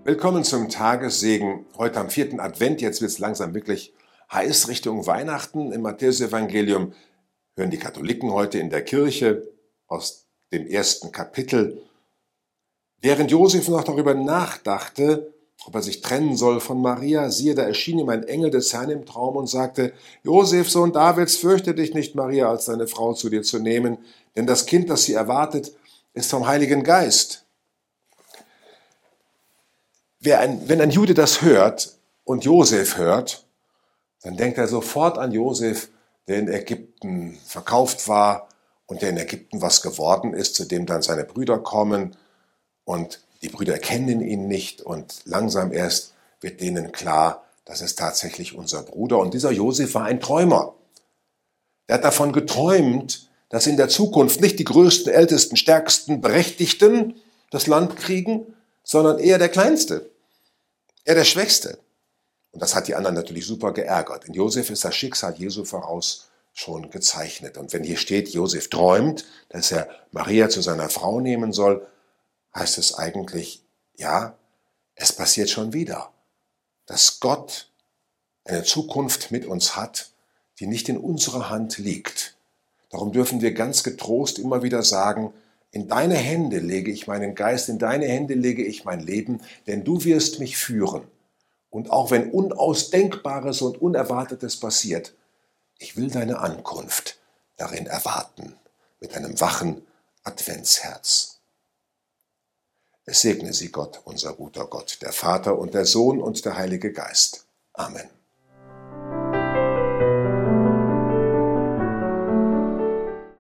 Willkommen zum Tagessegen. Heute am 4. Advent, jetzt wird es langsam wirklich heiß Richtung Weihnachten. Im Matthäusevangelium hören die Katholiken heute in der Kirche aus dem 1. Kapitel. Während Josef noch darüber nachdachte, ob er sich trennen soll von Maria, siehe, da erschien ihm ein Engel des Herrn im Traum und sagte: Josef, Sohn Davids, fürchte dich nicht, Maria als deine Frau zu dir zu nehmen, denn das Kind, das sie erwartet, ist vom Heiligen Geist. Wenn ein Jude das hört und Josef hört, dann denkt er sofort an Josef, der in Ägypten verkauft war und der in Ägypten was geworden ist, zu dem dann seine Brüder kommen und die Brüder erkennen ihn nicht und langsam erst wird denen klar, das ist tatsächlich unser Bruder. Und dieser Josef war ein Träumer. Er hat davon geträumt, dass in der Zukunft nicht die größten, ältesten, stärksten, Berechtigten das Land kriegen, sondern eher der Kleinste, eher der Schwächste. Und das hat die anderen natürlich super geärgert. In Josef ist das Schicksal Jesu voraus schon gezeichnet. Und wenn hier steht, Josef träumt, dass er Maria zu seiner Frau nehmen soll, heißt es eigentlich, ja, es passiert schon wieder, dass Gott eine Zukunft mit uns hat, die nicht in unserer Hand liegt. Darum dürfen wir ganz getrost immer wieder sagen, in deine Hände lege ich meinen Geist, in deine Hände lege ich mein Leben, denn du wirst mich führen. Und auch wenn Unausdenkbares und Unerwartetes passiert, ich will deine Ankunft darin erwarten, mit einem wachen Adventsherz. Es segne Sie Gott, unser guter Gott, der Vater und der Sohn und der Heilige Geist. Amen.